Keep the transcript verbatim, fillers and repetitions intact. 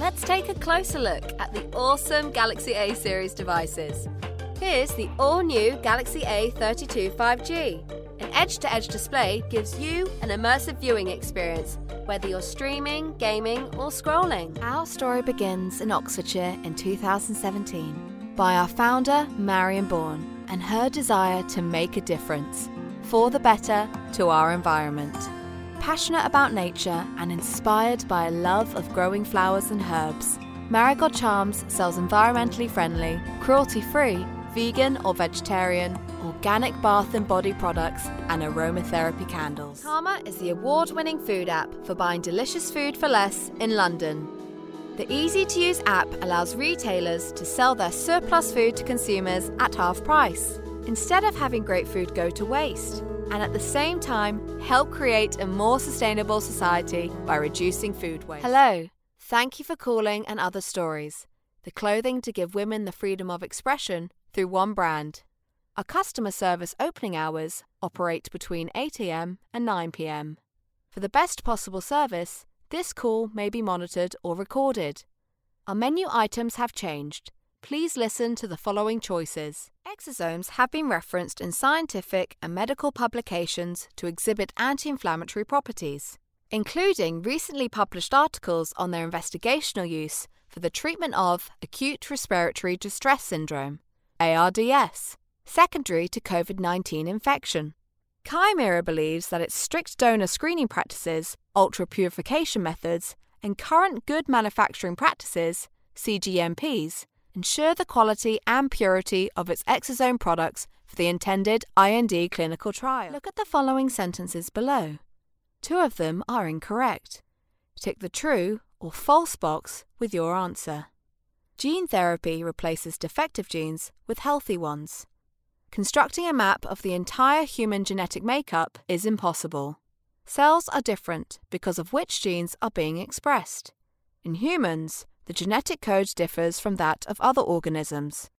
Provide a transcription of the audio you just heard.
Let's take a closer look at the awesome Galaxy A series devices. Here's the all-new Galaxy A thirty-two five G. An edge-to-edge display gives you an immersive viewing experience, whether you're streaming, gaming, or scrolling. Our story begins in Oxfordshire in two thousand seventeen by our founder, Marion Bourne, and her desire to make a difference, for the better, to our environment. Passionate about nature and inspired by a love of growing flowers and herbs, Marigold Charms sells environmentally friendly, cruelty-free, vegan or vegetarian, organic bath and body products and aromatherapy candles. Karma is the award-winning food app for buying delicious food for less in London. The easy-to-use app allows retailers to sell their surplus food to consumers at half price, instead of having great food go to waste, and at the same time help create a more sustainable society by reducing food waste. Hello, thank you for calling And Other Stories, the clothing to give women the freedom of expression through one brand. Our customer service opening hours operate between eight a m and nine p m. For the best possible service, this call may be monitored or recorded. Our menu items have changed. Please listen to the following choices. Exosomes have been referenced in scientific and medical publications to exhibit anti-inflammatory properties, including recently published articles on their investigational use for the treatment of acute respiratory distress syndrome, A R D S, secondary to COVID nineteen infection. Chimera believes that its strict donor screening practices, ultra-purification methods, and current good manufacturing practices, C G M Ps, ensure the quality and purity of its exosome products for the intended I N D clinical trial. Look at the following sentences below. Two of them are incorrect. Tick the true or false box with your answer. Gene therapy replaces defective genes with healthy ones. Constructing a map of the entire human genetic makeup is impossible. Cells are different because of which genes are being expressed. In humans, the genetic code differs from that of other organisms.